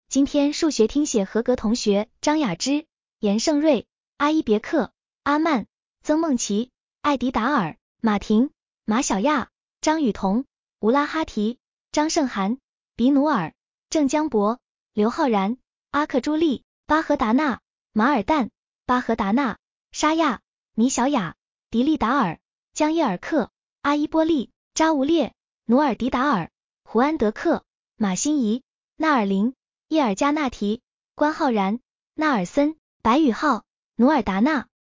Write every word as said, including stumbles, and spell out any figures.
今天数学听写合格同学张雅芝、严胜瑞、阿伊别克、阿曼、曾梦琪、艾迪达尔、马婷、马小亚、张雨桐、吴拉哈提、张胜涵、比努尔、郑江博、刘浩然、阿克朱莉、巴和达纳、马尔旦、巴和达纳、沙亚、米小雅、迪利达尔、江耶尔克、阿伊波利、扎吴列、努尔迪达尔、胡安德克、马欣怡、纳尔林、叶尔加纳提、关浩然、纳尔森、白宇浩、努尔达纳、